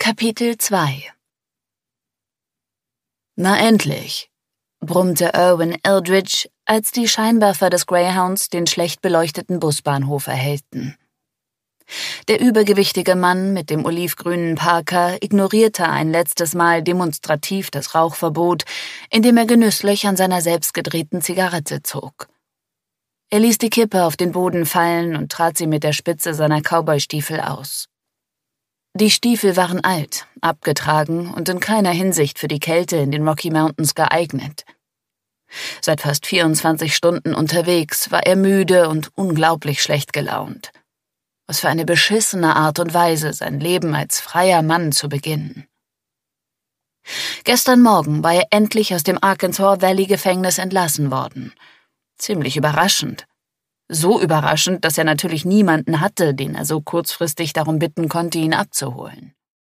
Kapitel 2 »Na endlich«, brummte Irwin Eldridge, als die Scheinwerfer des Greyhounds den schlecht beleuchteten Busbahnhof erhellten. Der übergewichtige Mann mit dem olivgrünen Parker ignorierte ein letztes Mal demonstrativ das Rauchverbot, indem er genüsslich an seiner selbstgedrehten Zigarette zog. Er ließ die Kippe auf den Boden fallen und trat sie mit der Spitze seiner Cowboystiefel aus. Die Stiefel waren alt, abgetragen und in keiner Hinsicht für die Kälte in den Rocky Mountains geeignet. Seit fast 24 Stunden unterwegs war er müde und unglaublich schlecht gelaunt. Was für eine beschissene Art und Weise, sein Leben als freier Mann zu beginnen. Gestern Morgen war er endlich aus dem Arkansas Valley Gefängnis entlassen worden. Ziemlich überraschend. So überraschend, dass er natürlich niemanden hatte, den er so kurzfristig darum bitten konnte, ihn abzuholen.